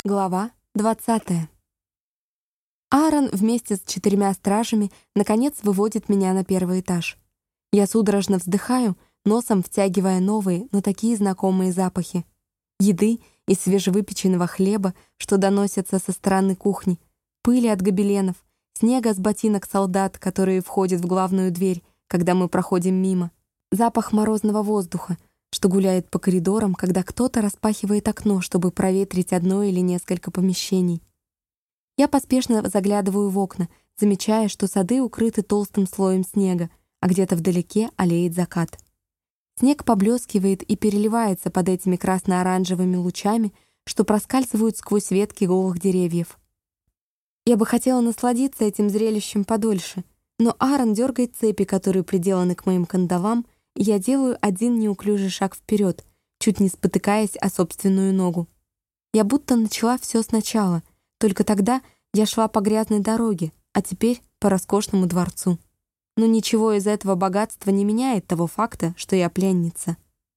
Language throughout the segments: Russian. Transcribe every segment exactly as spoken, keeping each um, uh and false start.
Глава двадцатая. Аарон вместе с четырьмя стражами наконец выводит меня на первый этаж. Я судорожно вздыхаю, носом втягивая новые, но такие знакомые запахи. Еды и свежевыпеченного хлеба, что доносятся со стороны кухни, пыли от гобеленов, снега с ботинок солдат, которые входят в главную дверь, когда мы проходим мимо, запах морозного воздуха, что гуляет по коридорам, когда кто-то распахивает окно, чтобы проветрить одно или несколько помещений. Я поспешно заглядываю в окна, замечая, что сады укрыты толстым слоем снега, а где-то вдалеке аллеет закат. Снег поблескивает и переливается под этими красно-оранжевыми лучами, что проскальзывают сквозь ветки голых деревьев. Я бы хотела насладиться этим зрелищем подольше, но Аарон дергает цепи, которые приделаны к моим кандалам, и я делаю один неуклюжий шаг вперед, чуть не спотыкаясь о собственную ногу. Я будто начала все сначала, только тогда я шла по грязной дороге, а теперь по роскошному дворцу. Но ничего из этого богатства не меняет того факта, что я пленница.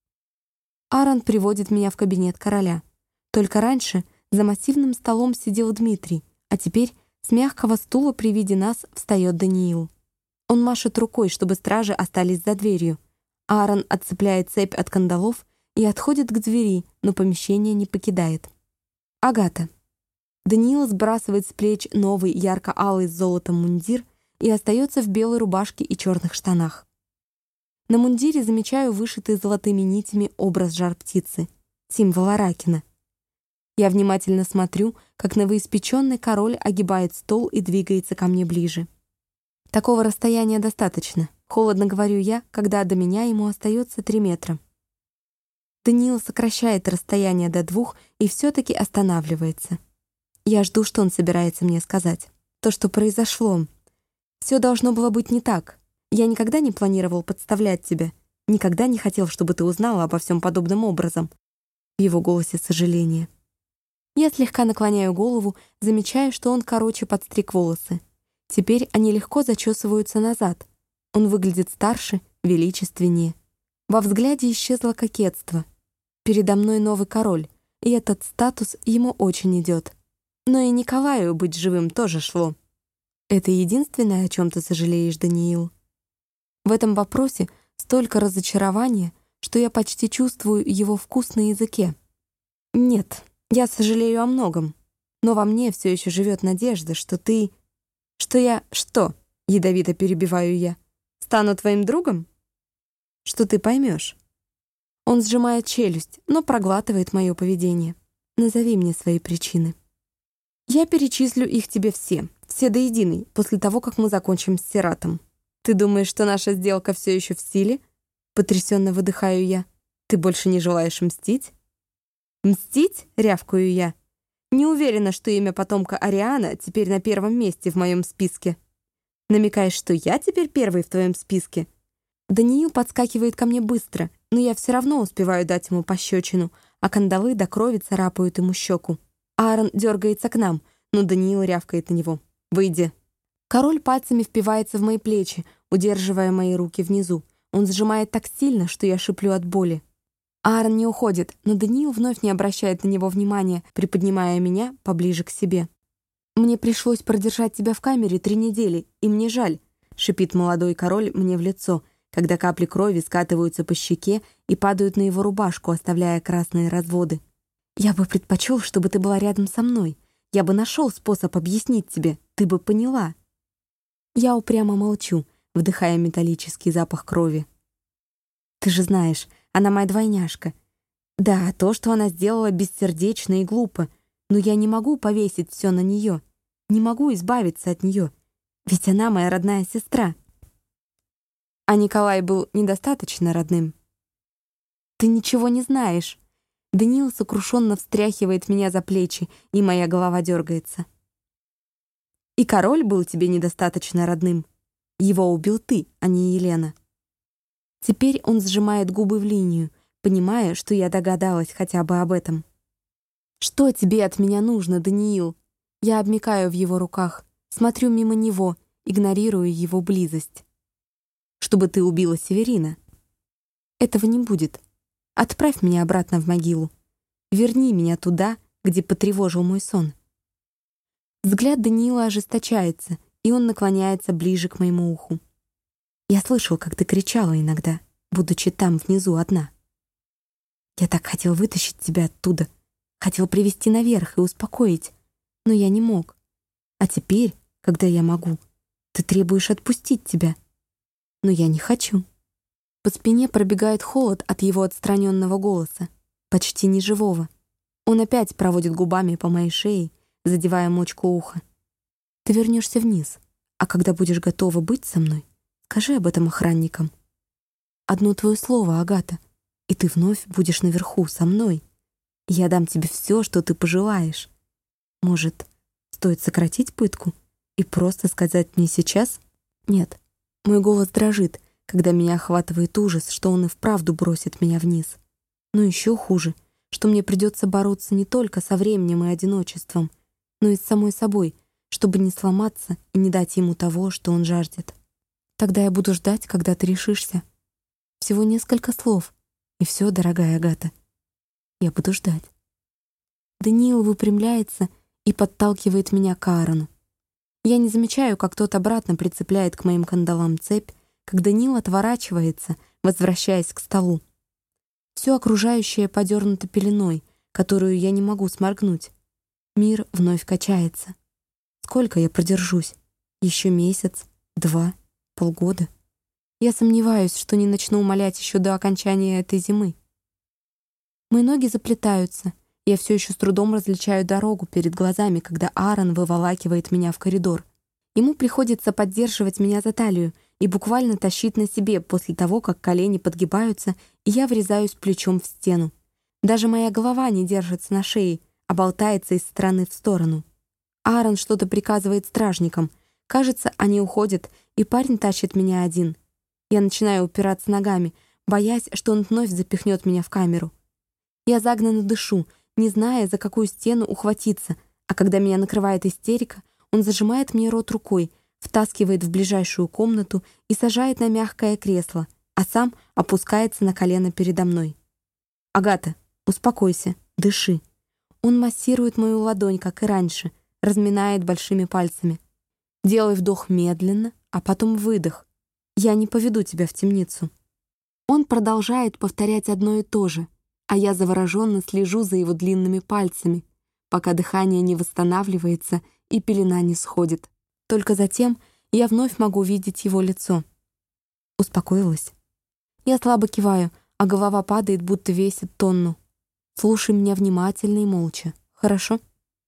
Аарон приводит меня в кабинет короля. Только раньше за массивным столом сидел Дмитрий, а теперь с мягкого стула при виде нас встает Даниил. Он машет рукой, чтобы стражи остались за дверью. Аарон отцепляет цепь от кандалов и отходит к двери, но помещение не покидает. Агата. Даниил сбрасывает с плеч новый ярко-алый с золотом мундир и остается в белой рубашке и черных штанах. На мундире замечаю вышитый золотыми нитями образ жар-птицы, символ Аракина. Я внимательно смотрю, как новоиспеченный король огибает стол и двигается ко мне ближе. Такого расстояния достаточно. Холодно говорю я, когда до меня ему остается три метра. Даниил сокращает расстояние до двух и все-таки останавливается. Я жду, что он собирается мне сказать. То, что произошло. Все должно было быть не так. Я никогда не планировал подставлять тебя. Никогда не хотел, чтобы ты узнала обо всем подобным образом. В его голосе сожаление. Я слегка наклоняю голову, замечая, что он короче подстриг волосы. Теперь они легко зачесываются назад. Он выглядит старше, величественнее. Во взгляде исчезло кокетство. Передо мной новый король, и этот статус ему очень идет. Но и Николаю быть живым тоже шло. Это единственное, о чем ты сожалеешь, Даниил? В этом вопросе столько разочарования, что я почти чувствую его вкус на языке. Нет, я сожалею о многом, но во мне все еще живет надежда, что ты... Что я... Что? Ядовито перебиваю я. Стану твоим другом? Что ты поймешь? Он сжимает челюсть, но проглатывает мое поведение. Назови мне свои причины. Я перечислю их тебе все, все до единой, после того, как мы закончим с Сиратом. Ты думаешь, что наша сделка все еще в силе? Потрясенно выдыхаю я. Ты больше не желаешь мстить? Мстить? Рявкаю я. Не уверена, что имя потомка Ариана теперь на первом месте в моем списке. Намекаешь, что я теперь первый в твоем списке? Даниил подскакивает ко мне быстро, но я все равно успеваю дать ему пощечину, а кандалы до крови царапают ему щеку. Аарон дергается к нам, но Даниил рявкает на него. «Выйди». Король пальцами впивается в мои плечи, удерживая мои руки внизу. Он сжимает так сильно, что я шиплю от боли. Аарон не уходит, но Даниил вновь не обращает на него внимания, приподнимая меня поближе к себе. «Мне пришлось продержать тебя в камере три недели, и мне жаль», — шипит молодой король мне в лицо, когда капли крови скатываются по щеке и падают на его рубашку, оставляя красные разводы. «Я бы предпочел, чтобы ты была рядом со мной. Я бы нашел способ объяснить тебе, ты бы поняла». Я упрямо молчу, вдыхая металлический запах крови. «Ты же знаешь, она моя двойняшка. Да, то, что она сделала, бессердечно и глупо, но я не могу повесить все на нее, не могу избавиться от нее, ведь она моя родная сестра». А Николай был недостаточно родным. «Ты ничего не знаешь». Даниил сокрушенно встряхивает меня за плечи, и моя голова дергается. «И король был тебе недостаточно родным. Его убил ты, а не Елена». Теперь он сжимает губы в линию, понимая, что я догадалась хотя бы об этом. «Что тебе от меня нужно, Даниил?» Я обмякаю в его руках, смотрю мимо него, игнорирую его близость. «Чтобы ты убила Северина». «Этого не будет. Отправь меня обратно в могилу. Верни меня туда, где потревожил мой сон. Взгляд Даниила ожесточается, и он наклоняется ближе к моему уху. «Я слышал, как ты кричала иногда, будучи там внизу одна. Я так хотел вытащить тебя оттуда, хотел привести наверх и успокоить, но я не мог. А теперь, когда я могу, ты требуешь отпустить тебя. Но я не хочу». По спине пробегает холод от его отстраненного голоса, почти неживого. Он опять проводит губами по моей шее, задевая мочку уха. «Ты вернешься вниз, а когда будешь готова быть со мной, скажи об этом охранникам. Одно твое слово, Агата, и ты вновь будешь наверху со мной. Я дам тебе все, что ты пожелаешь. Может, стоит сократить пытку и просто сказать мне сейчас? Нет, мой голос дрожит, когда меня охватывает ужас, что он и вправду бросит меня вниз. Но еще хуже, что мне придется бороться не только со временем и одиночеством, но и с самой собой, чтобы не сломаться и не дать ему того, что он жаждет. Тогда я буду ждать, когда ты решишься. Всего несколько слов, и все, дорогая Агата. Я буду ждать». Даниил выпрямляется и подталкивает меня к Аарону. Я не замечаю, как тот обратно прицепляет к моим кандалам цепь, как Даниил отворачивается, возвращаясь к столу. Все окружающее подернуто пеленой, которую я не могу сморгнуть. Мир вновь качается. Сколько я продержусь? Еще месяц? Два? Полгода? Я сомневаюсь, что не начну умолять еще до окончания этой зимы. Мои ноги заплетаются. Я все еще с трудом различаю дорогу перед глазами, когда Аарон выволакивает меня в коридор. Ему приходится поддерживать меня за талию и буквально тащить на себе после того, как колени подгибаются, и я врезаюсь плечом в стену. Даже моя голова не держится на шее, а болтается из стороны в сторону. Аарон что-то приказывает стражникам. Кажется, они уходят, и парень тащит меня один. Я начинаю упираться ногами, боясь, что он вновь запихнет меня в камеру. Я загнанно дышу, не зная, за какую стену ухватиться, а когда меня накрывает истерика, он зажимает мне рот рукой, втаскивает в ближайшую комнату и сажает на мягкое кресло, а сам опускается на колено передо мной. «Агата, успокойся, дыши». Он массирует мою ладонь, как и раньше, разминает большими пальцами. «Делай вдох медленно, а потом выдох. Я не поведу тебя в темницу». Он продолжает повторять одно и то же, а я завороженно слежу за его длинными пальцами, пока дыхание не восстанавливается и пелена не сходит. Только затем я вновь могу видеть его лицо. Успокоилась. Я слабо киваю, а голова падает, будто весит тонну. Слушай меня внимательно и молча, хорошо?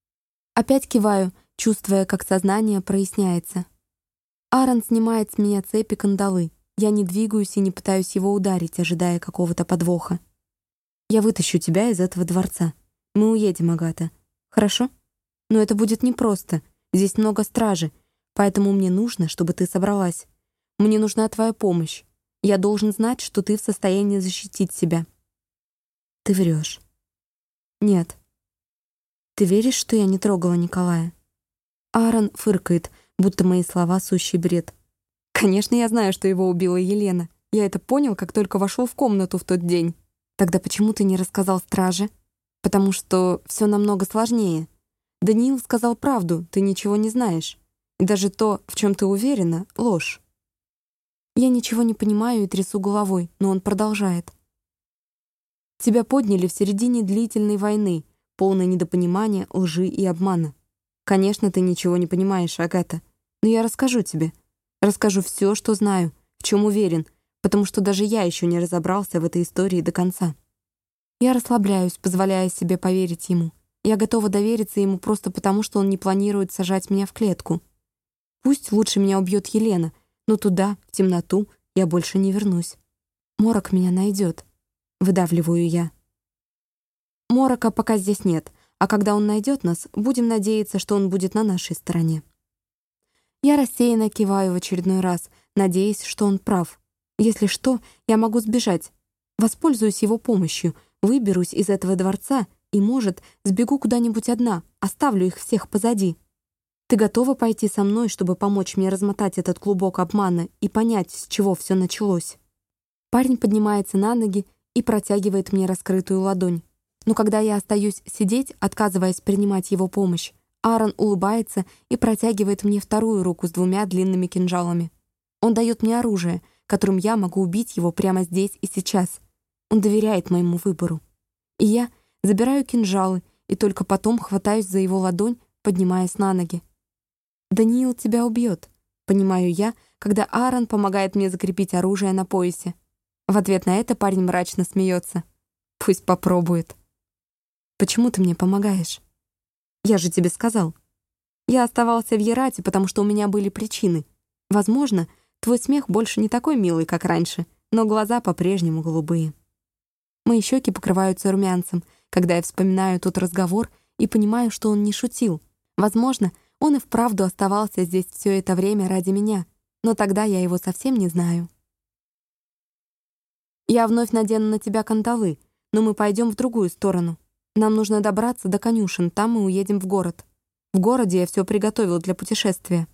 Опять киваю, чувствуя, как сознание проясняется. Аарон снимает с меня цепи кандалы. Я не двигаюсь и не пытаюсь его ударить, ожидая какого-то подвоха. «Я вытащу тебя из этого дворца. Мы уедем, Агата. Хорошо? Но это будет непросто. Здесь много стражи, поэтому мне нужно, чтобы ты собралась. Мне нужна твоя помощь. Я должен знать, что ты в состоянии защитить себя». «Ты врешь». «Нет». «Ты веришь, что я не трогала Николая?» Аарон фыркает, будто мои слова — сущий бред. «Конечно, я знаю, что его убила Елена. Я это понял, как только вошел в комнату в тот день». «Тогда почему ты не рассказал страже?» «Потому что все намного сложнее. Даниил сказал правду, ты ничего не знаешь. И даже то, в чем ты уверена, — ложь». Я ничего не понимаю и трясу головой, но он продолжает. «Тебя подняли в середине длительной войны, полной недопонимания, лжи и обмана. Конечно, ты ничего не понимаешь, Агата, но я расскажу тебе. Расскажу все, что знаю, в чем уверен, потому что даже я еще не разобрался в этой истории до конца». Я расслабляюсь, позволяя себе поверить ему. Я готова довериться ему просто потому, что он не планирует сажать меня в клетку. Пусть лучше меня убьет Елена, но туда, в темноту, я больше не вернусь. Морок меня найдет. Выдавливаю я. Морока пока здесь нет, а когда он найдет нас, будем надеяться, что он будет на нашей стороне. Я рассеянно киваю в очередной раз, надеясь, что он прав. Если что, я могу сбежать. Воспользуюсь его помощью, выберусь из этого дворца и, может, сбегу куда-нибудь одна, оставлю их всех позади. Ты готова пойти со мной, чтобы помочь мне размотать этот клубок обмана и понять, с чего все началось?» Парень поднимается на ноги и протягивает мне раскрытую ладонь. Но когда я остаюсь сидеть, отказываясь принимать его помощь, Аарон улыбается и протягивает мне вторую руку с двумя длинными кинжалами. Он дает мне оружие, которым я могу убить его прямо здесь и сейчас. Он доверяет моему выбору. И я забираю кинжалы и только потом хватаюсь за его ладонь, поднимаясь на ноги. «Даниил тебя убьет», — понимаю я, когда Аарон помогает мне закрепить оружие на поясе. В ответ на это парень мрачно смеется. «Пусть попробует». «Почему ты мне помогаешь?» «Я же тебе сказал. Я оставался в Ерате, потому что у меня были причины. Возможно, твой смех больше не такой милый, как раньше, но глаза по-прежнему голубые». Мои щеки покрываются румянцем, когда я вспоминаю тот разговор и понимаю, что он не шутил. Возможно, он и вправду оставался здесь все это время ради меня, но тогда я его совсем не знаю. «Я вновь надену на тебя кандалы, но мы пойдем в другую сторону. Нам нужно добраться до конюшен, там мы уедем в город. В городе я все приготовил для путешествия».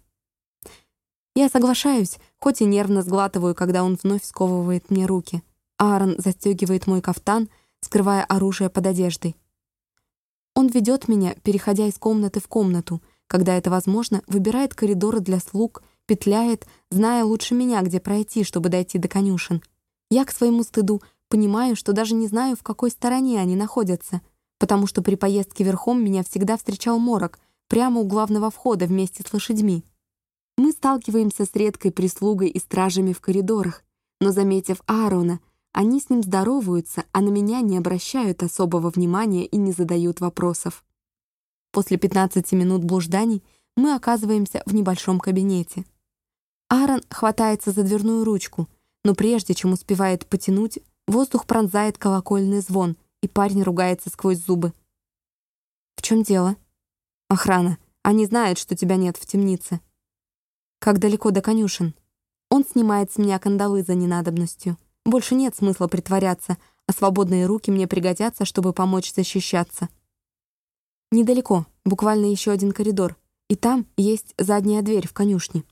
Я соглашаюсь, хоть и нервно сглатываю, когда он вновь сковывает мне руки. Аарон застегивает мой кафтан, скрывая оружие под одеждой. Он ведет меня, переходя из комнаты в комнату, когда это возможно, выбирает коридоры для слуг, петляет, зная лучше меня, где пройти, чтобы дойти до конюшен. Я, к своему стыду, понимаю, что даже не знаю, в какой стороне они находятся, потому что при поездке верхом меня всегда встречал морок, прямо у главного входа вместе с лошадьми. Мы сталкиваемся с редкой прислугой и стражами в коридорах, но, заметив Аарона, они с ним здороваются, а на меня не обращают особого внимания и не задают вопросов. После пятнадцати минут блужданий мы оказываемся в небольшом кабинете. Аарон хватается за дверную ручку, но прежде чем успевает потянуть, воздух пронзает колокольный звон, и парень ругается сквозь зубы. «В чем дело?» «Охрана. Они знают, что тебя нет в темнице». «Как далеко до конюшен?» Он снимает с меня кандалы за ненадобностью. Больше нет смысла притворяться, а свободные руки мне пригодятся, чтобы помочь защищаться. Недалеко, буквально еще один коридор, и там есть задняя дверь в конюшне.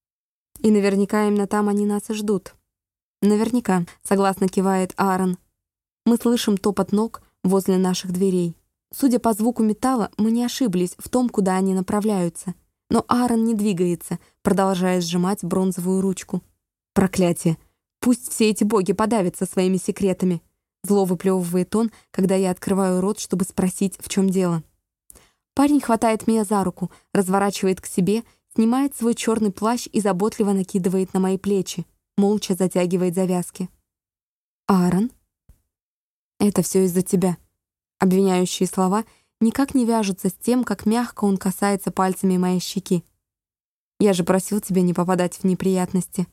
И наверняка именно там они нас и ждут. Наверняка, согласно кивает Аарон. Мы слышим топот ног возле наших дверей. Судя по звуку металла, мы не ошиблись в том, куда они направляются. Но Аарон не двигается, продолжая сжимать бронзовую ручку. Проклятие! Пусть все эти боги подавятся своими секретами. Зло выплевывает он, когда я открываю рот, чтобы спросить, в чем дело. Парень хватает меня за руку, разворачивает к себе, снимает свой черный плащ и заботливо накидывает на мои плечи, молча затягивает завязки. «Аарон?» «Это все из-за тебя». Обвиняющие слова никак не вяжутся с тем, как мягко он касается пальцами моей щеки. «Я же просил тебя не попадать в неприятности».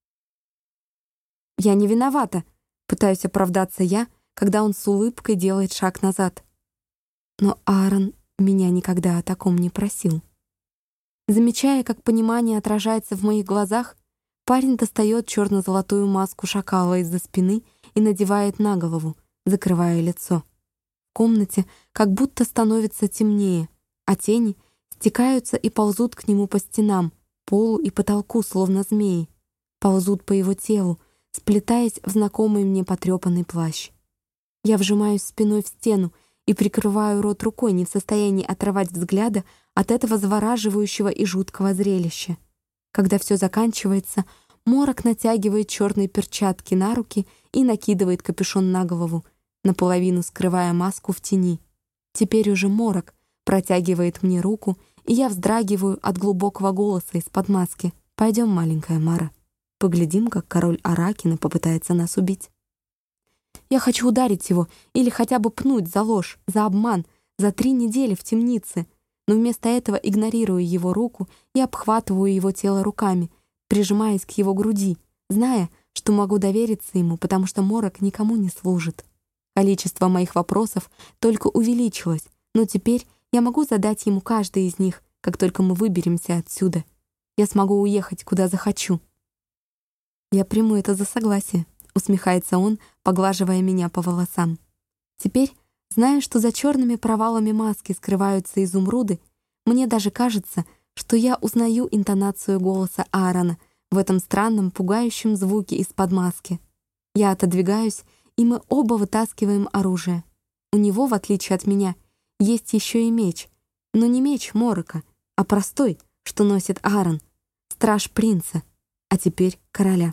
«Я не виновата», — пытаюсь оправдаться я, когда он с улыбкой делает шаг назад. Но Аарон меня никогда о таком не просил. Замечая, как понимание отражается в моих глазах, парень достает черно-золотую маску шакала из-за спины и надевает на голову, закрывая лицо. В комнате как будто становится темнее, а тени стекаются и ползут к нему по стенам, полу и потолку, словно змеи. Ползут по его телу, сплетаясь в знакомый мне потрепанный плащ. Я вжимаюсь спиной в стену и прикрываю рот рукой, не в состоянии оторвать взгляда от этого завораживающего и жуткого зрелища. Когда все заканчивается, морок натягивает черные перчатки на руки и накидывает капюшон на голову, наполовину скрывая маску в тени. Теперь уже морок протягивает мне руку, и я вздрагиваю от глубокого голоса из-под маски. «Пойдем, маленькая Мара. Поглядим, как король Аракина попытается нас убить». Я хочу ударить его или хотя бы пнуть за ложь, за обман, за три недели в темнице, но вместо этого игнорирую его руку и обхватываю его тело руками, прижимаясь к его груди, зная, что могу довериться ему, потому что морок никому не служит. Количество моих вопросов только увеличилось, но теперь я могу задать ему каждый из них, как только мы выберемся отсюда. Я смогу уехать, куда захочу. Я приму это за согласие, усмехается он, поглаживая меня по волосам. Теперь, зная, что за черными провалами маски скрываются изумруды, мне даже кажется, что я узнаю интонацию голоса Аарона в этом странном, пугающем звуке из-под маски. Я отодвигаюсь, и мы оба вытаскиваем оружие. У У него, в отличие от меня, есть еще и меч. Но не меч Морока, а простой, что носит Аарон, страж принца, а теперь короля.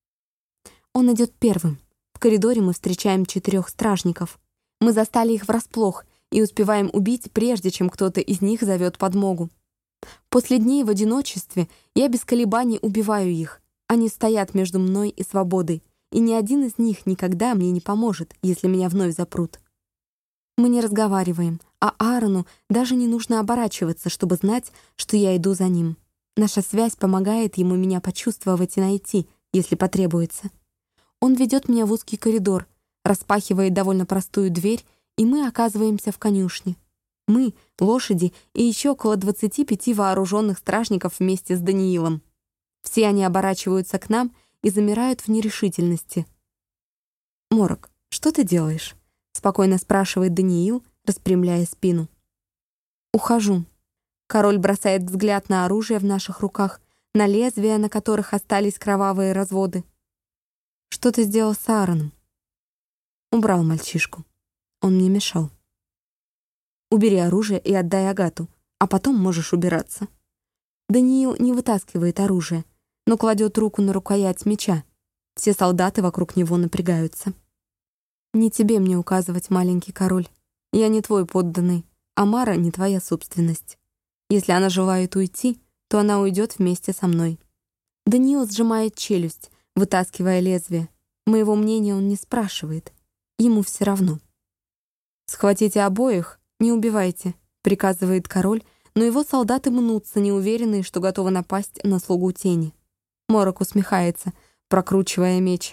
Он идет первым. В коридоре мы встречаем четырех стражников. Мы застали их врасплох и успеваем убить, прежде чем кто-то из них зовет подмогу. После дней в одиночестве я без колебаний убиваю их. Они стоят между мной и свободой, и ни один из них никогда мне не поможет, если меня вновь запрут. Мы не разговариваем, а Аарону даже не нужно оборачиваться, чтобы знать, что я иду за ним. Наша связь помогает ему меня почувствовать и найти, если потребуется. Он ведет меня в узкий коридор, распахивает довольно простую дверь, и мы оказываемся в конюшне. Мы, лошади и еще около двадцати пяти вооруженных стражников вместе с Даниилом. Все они оборачиваются к нам и замирают в нерешительности. «Морок, что ты делаешь?» — спокойно спрашивает Даниил, распрямляя спину. «Ухожу». Король бросает взгляд на оружие в наших руках, на лезвия, на которых остались кровавые разводы. «Что ты сделал с Аароном?» «Убрал мальчишку. Он мне мешал». «Убери оружие и отдай Агату, а потом можешь убираться». Даниил не вытаскивает оружие, но кладет руку на рукоять меча. Все солдаты вокруг него напрягаются. «Не тебе мне указывать, маленький король. Я не твой подданный, а Мара не твоя собственность. Если она желает уйти, то она уйдет вместе со мной». Даниил сжимает челюсть, вытаскивая лезвие. Моего мнения он не спрашивает. Ему все равно. «Схватите обоих, не убивайте», — приказывает король, но его солдаты мнутся, неуверенные, что готовы напасть на слугу тени. Морок усмехается, прокручивая меч.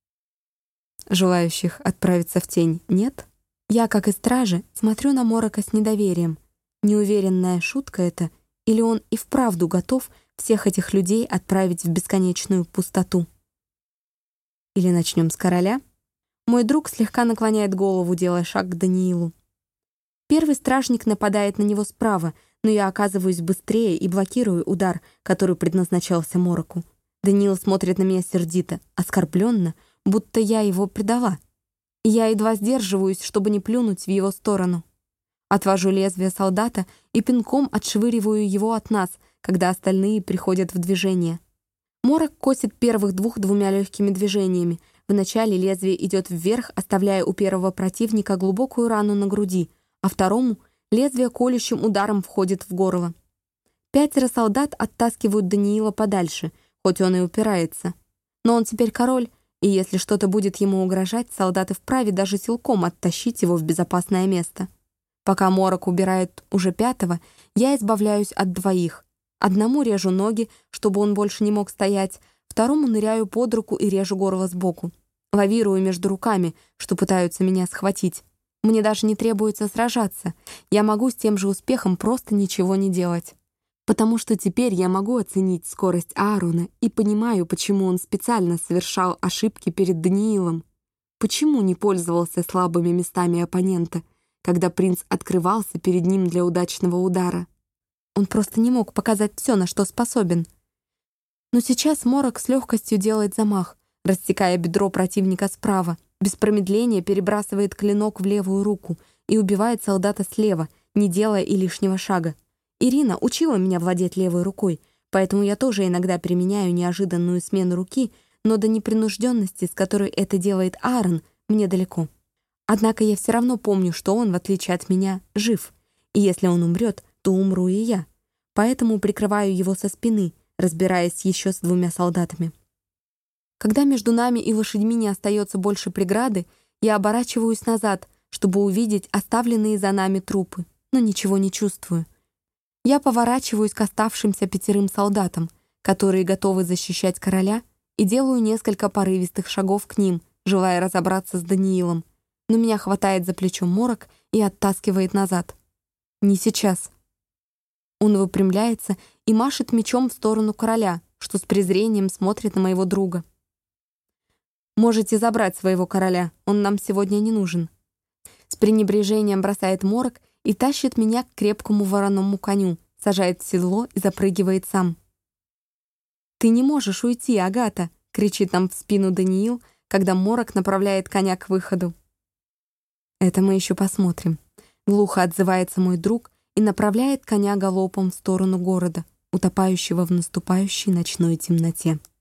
«Желающих отправиться в тень нет?» Я, как и стражи, смотрю на Морока с недоверием. Неуверенная шутка это, или он и вправду готов всех этих людей отправить в бесконечную пустоту? Или начнем с короля? Мой друг слегка наклоняет голову, делая шаг к Даниилу. Первый стражник нападает на него справа, но я оказываюсь быстрее и блокирую удар, который предназначался Мороку. Даниил смотрит на меня сердито, оскорбленно, будто я его предала. Я едва сдерживаюсь, чтобы не плюнуть в его сторону. Отвожу лезвие солдата и пинком отшвыриваю его от нас, когда остальные приходят в движение. Морок косит первых двух двумя легкими движениями. Вначале лезвие идет вверх, оставляя у первого противника глубокую рану на груди, а второму лезвие колющим ударом входит в горло. Пятеро солдат оттаскивают Даниила подальше, хоть он и упирается. Но он теперь король, и если что-то будет ему угрожать, солдаты вправе даже силком оттащить его в безопасное место. Пока Морок убирает уже пятого, я избавляюсь от двоих. Одному режу ноги, чтобы он больше не мог стоять, второму ныряю под руку и режу горло сбоку. Лавирую между руками, что пытаются меня схватить. Мне даже не требуется сражаться. Я могу с тем же успехом просто ничего не делать. Потому что теперь я могу оценить скорость Аарона и понимаю, почему он специально совершал ошибки перед Даниилом. Почему не пользовался слабыми местами оппонента, когда принц открывался перед ним для удачного удара? Он просто не мог показать все, на что способен. Но сейчас Морок с легкостью делает замах, рассекая бедро противника справа, без промедления перебрасывает клинок в левую руку и убивает солдата слева, не делая и лишнего шага. Ирина учила меня владеть левой рукой, поэтому я тоже иногда применяю неожиданную смену руки, но до непринужденности, с которой это делает Аарон, мне далеко. Однако я все равно помню, что он, в отличие от меня, жив, и если он умрет, то умру и я. Поэтому прикрываю его со спины, разбираясь еще с двумя солдатами. Когда между нами и лошадьми не остается больше преграды, я оборачиваюсь назад, чтобы увидеть оставленные за нами трупы, но ничего не чувствую. Я поворачиваюсь к оставшимся пятерым солдатам, которые готовы защищать короля, и делаю несколько порывистых шагов к ним, желая разобраться с Даниилом. Но меня хватает за плечо Морок и оттаскивает назад. «Не сейчас». Он выпрямляется и машет мечом в сторону короля, что с презрением смотрит на моего друга. «Можете забрать своего короля, он нам сегодня не нужен». С пренебрежением бросает Морок и тащит меня к крепкому вороному коню, сажает в седло и запрыгивает сам. «Ты не можешь уйти, Агата!» — кричит нам в спину Даниил, когда Морок направляет коня к выходу. «Это мы еще посмотрим», — глухо отзывается мой друг и направляет коня галопом в сторону города, утопающего в наступающей ночной темноте.